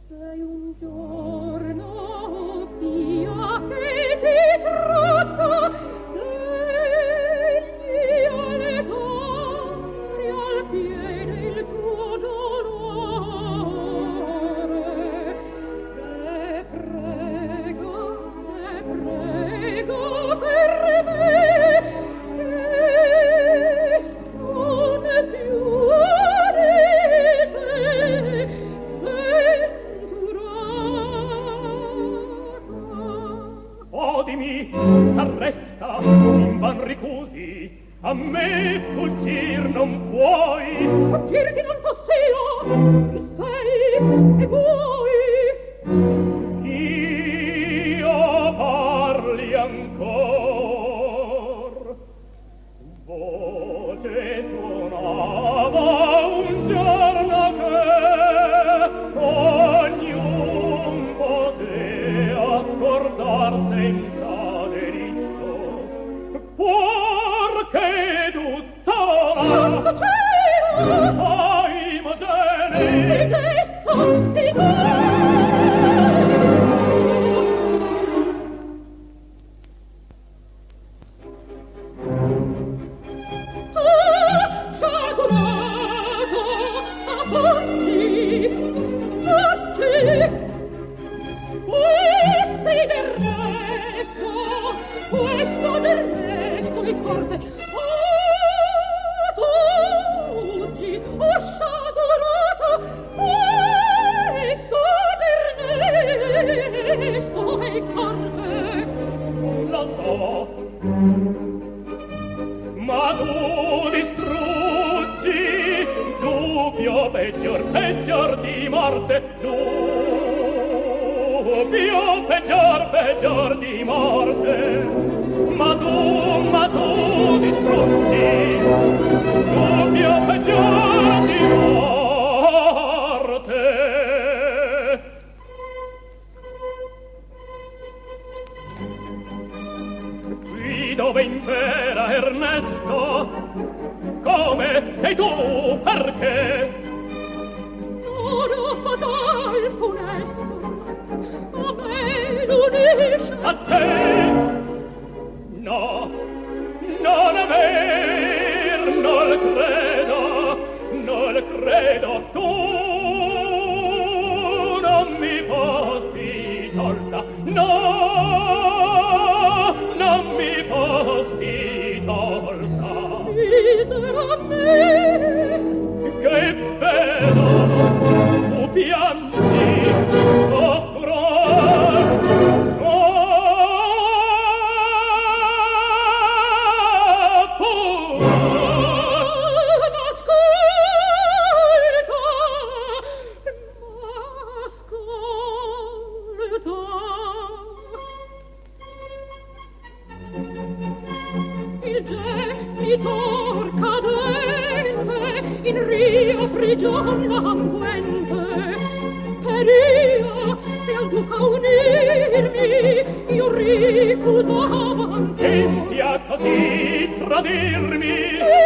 sei un giorno via che ti tratta egli alle torri al piede il tuo dolore e prego per me che son più odimi, t'arresta, in van ricusi, a me fuggir non puoi. Fuggirti non possio, chi sei e vuoi? Io parli ancor, voce suonava un giorno che ognun potea scordar senza delitto, perché tu sola ai Modene adesso ti do. Questo del resto è corte. Fuggi, sciagurato, questo del resto è corte. Lo so, ma tu distruggi, dubbio peggior di morte, dubbio peggior di morte, ma tu distruggi, dubbio peggior di morte. Qui dove impera Ernesto, come sei tu, perché? Oro fatal funesto, a me l'unisce. A te? No, non aver, non credo, tu non mi posti tolta, no, non mi posti tolta. Misera me, Che vedo, tu piangi, offro, in rio prigione languente, ed io, se al duca unirmi, io ricusava ancora. India così tradirmi,